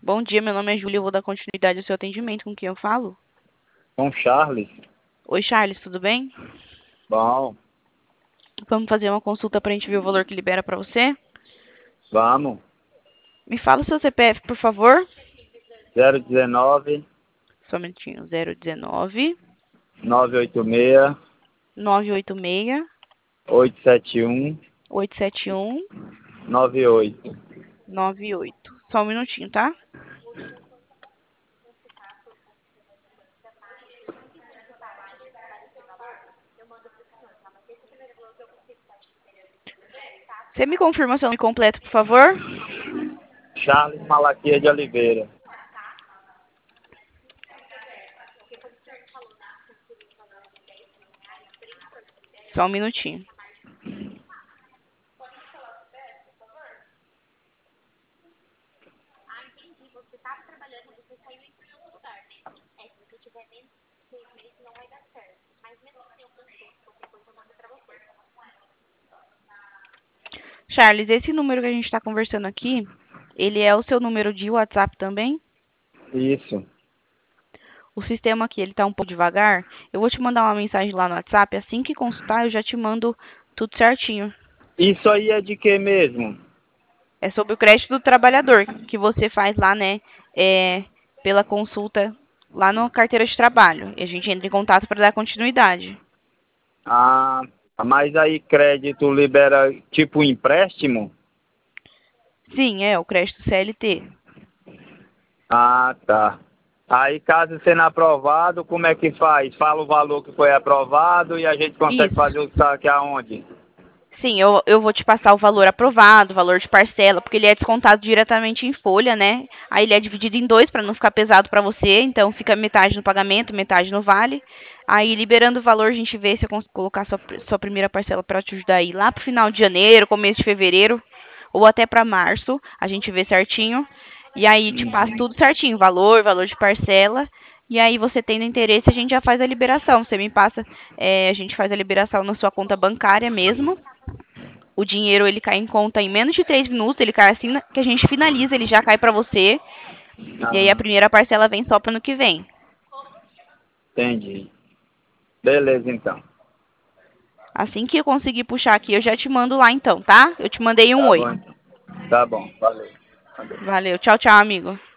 Bom dia, meu nome é Júlia, eu vou dar continuidade ao seu atendimento. Com quem eu falo? Com Charles? Oi, Charles, tudo bem? Bom, Vamos fazer uma consulta para a gente ver o valor que libera para você? vamos. Me fala o seu CPF, por favor. 019 Só um minutinho. 019 986 986 871 871 98. 98. Só um minutinho, tá? Você me confirma seu nome completo, por favor? Charles Malaquias de Oliveira. Só um minutinho. Charles, esse número que a gente está conversando aqui, ele é o seu número de WhatsApp também? Isso. O sistema aqui, ele tá um pouco devagar. Eu vou te mandar uma mensagem lá no WhatsApp. Assim que consultar, eu já te mando tudo certinho. Isso aí é de que mesmo? É sobre o crédito do trabalhador, que você faz lá, né? Pela consulta lá na carteira de trabalho. E a gente entra em contato para dar continuidade. Ah, mas aí crédito libera tipo empréstimo? Sim, é o crédito CLT. Ah, tá. Aí caso sendo aprovado, como é que faz? Fala o valor que foi aprovado e a gente consegue Isso. fazer o saque aonde? Sim, eu vou te passar o valor aprovado, o valor de parcela, porque ele é descontado diretamente em folha, né? Aí ele é dividido em dois para não ficar pesado para você, então fica metade no pagamento, metade no vale. Aí liberando o valor, a gente vê se eu consigo colocar sua primeira parcela para te ajudar aí lá pro final de janeiro, começo de fevereiro, ou até para março, a gente vê certinho. E aí te passa tudo certinho, valor de parcela. E aí você tendo interesse, a gente já faz a liberação. Você me passa, a gente faz a liberação na sua conta bancária mesmo. O dinheiro ele cai em conta em menos de 3 minutos, ele cai assim que a gente finaliza, ele já cai para você. E aí a Ah, primeira parcela vem só para ano que vem. entendi. Beleza, então. Assim que eu conseguir puxar aqui, eu já te mando lá então, tá? Eu te mandei um Tá oi. bom, então. Tá bom, valeu. Valeu, tchau, tchau, amigo.